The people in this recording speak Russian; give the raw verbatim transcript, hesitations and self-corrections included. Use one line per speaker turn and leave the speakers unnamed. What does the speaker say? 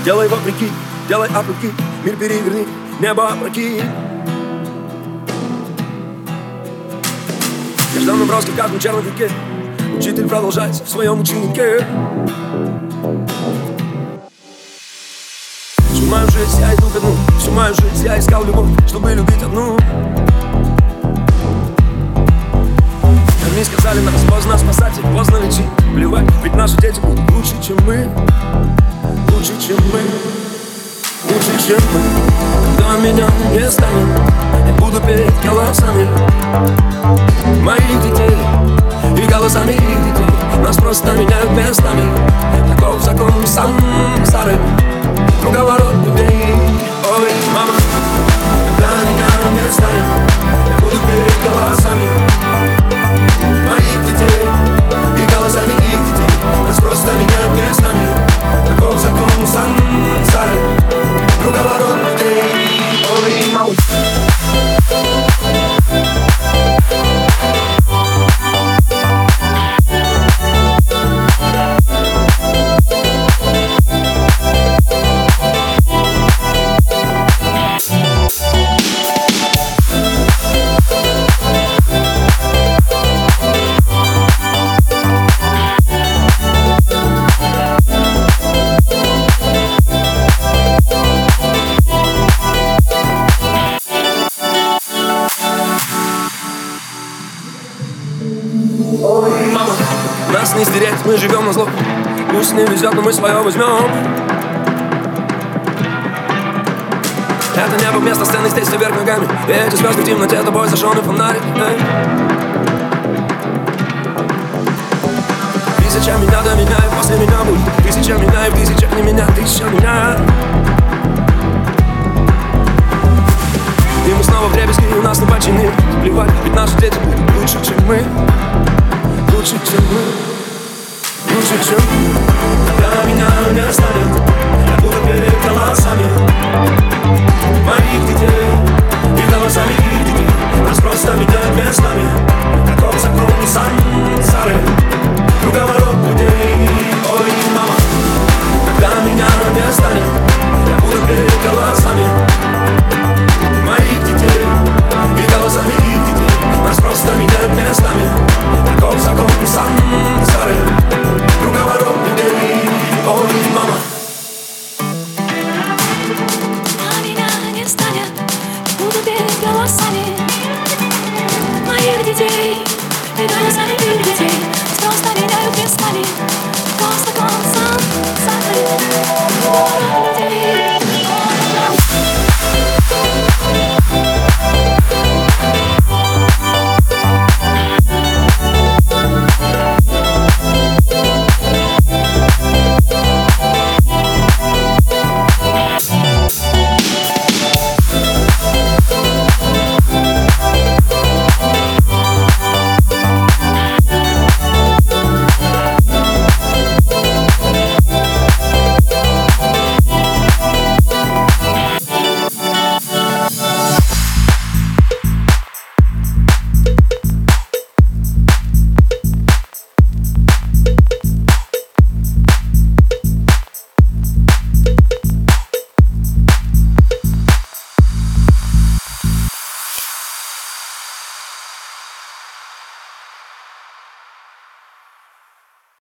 Делай вопреки, делай опроки, мир переверни, небо опроки. Каждый наброски в каждом черном веке учитель продолжает в своем ученике. Всю мою жизнь я иду ко дну, всю мою жизнь я искал любовь, чтобы любить одну. Они сказали нас, поздно спасать, поздно лечить, плевать, ведь наши дети будут лучше, чем мы. Лучше, чем мы, лучше, чем мы. Когда меня не станет, я буду петь голосами моих детей и голосами их детей. Нас просто меняют местами, таков закон сансары, круговорот людей. Ой, мама, когда меня не станет, я буду петь голосами моих детей и голосами их детей. Нас просто меняют местами, таков закон сансары, круговорот людей. Ой, мама. Нас не стереть, мы живем на зло. Пусть не везет, но мы свое возьмем. Это небо вместо сцены, здесь все вверх ногами. И эти звезды в темноте, тобой зажженный фонарик. Эй. Тысяча меня доменяет, после меня